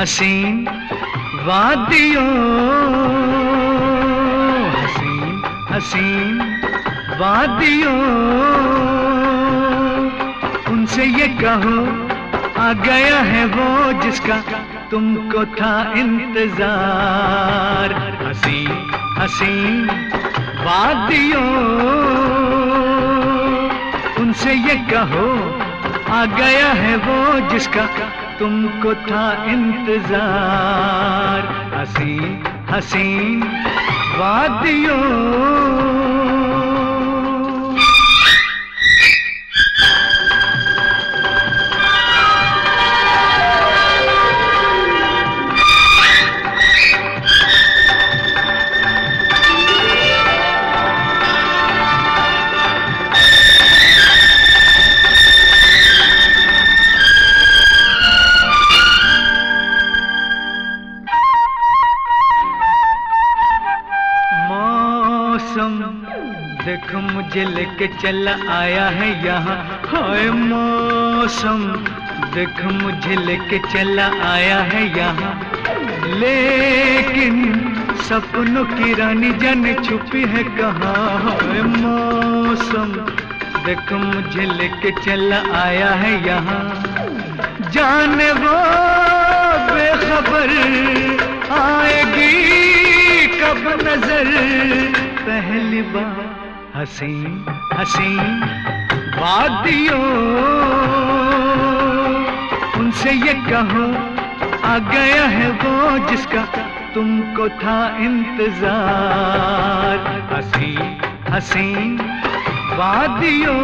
हसीन वादियों, हसीन हसीन वादियों, उनसे ये कहो आ गया है वो जिसका तुमको था इंतजार। हसीन हसीन वादियों, उनसे ये कहो आ गया है वो जिसका तुमको था इंतजार। हसीन हसीन वादियों। देखो मुझे लेके चला आया है यहाँ, हाय मौसम देखो मुझे लेके चला आया है यहाँ। लेकिन सपनों की रानी जाने छुपी है कहाँ, हाय मौसम देखो मुझे लेके चला आया है यहाँ। जाने वो बेखबर आएगी कब नजर पहली बार। हसीन हसीन वादियों, उनसे ये कहो आ गया है वो जिसका तुमको था इंतजार। हसीन हसीन वादियों।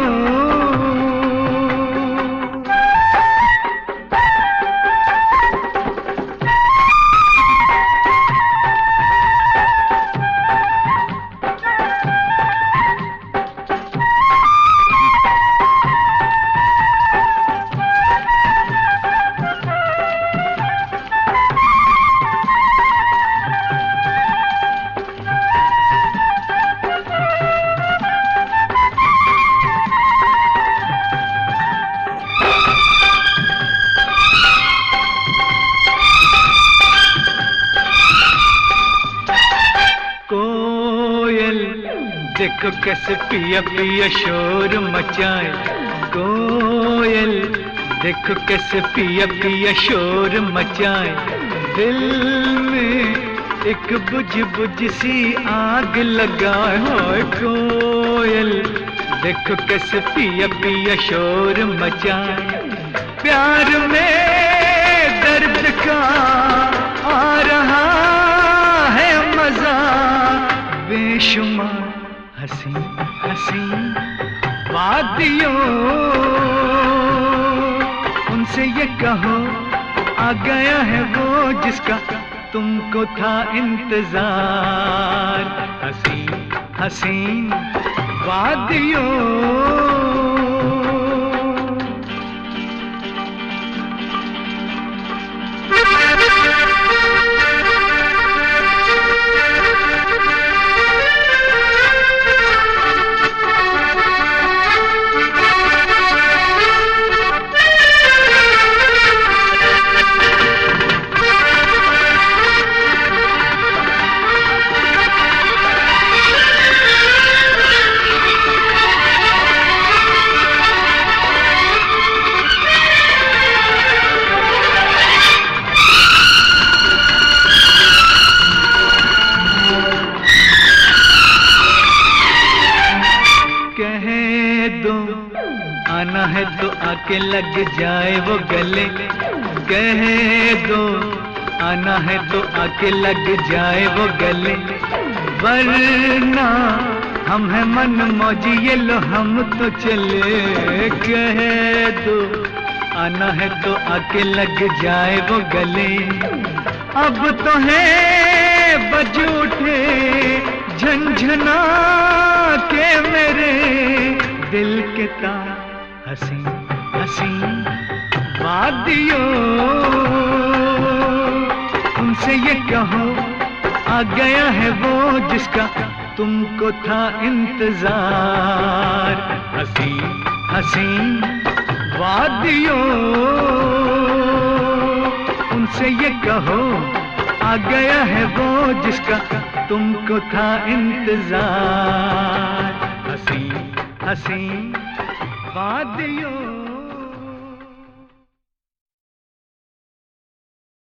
देखो कैसे पिया पिया शोर मचाए, कोयल देखो कैसे पिया पिया शोर मचाए। दिल में एक बुझ बुझ सी आग लगाए, हाय कोयल देखो कैसे पिया पिया शोर मचाए। प्यार में दर्द का आ रहा है मजा बेशुमार। हसीन हसीन वादियों, उनसे ये कहो आ गया है वो जिसका तुमको था इंतजार। हसीन हसीन वादियों। आना है तो आके लग जाए वो गले, कह दो आना है तो आके लग जाए वो गले। वरना हम हैं मन मौजी ये लो हम तो चले। कह दो आना है तो आके लग जाए वो गले। अब तो है बजूठे झंझना के मेरे दिल के तार। हसीन हसीन वादियों, उनसे ये कहो आ गया है वो जिसका तुमको था इंतजार। हसीन हसीन वादियों, उनसे हमसे ये कहो, आ गया है वो जिसका तुमको था इंतजार। हंसी हंसी वादियों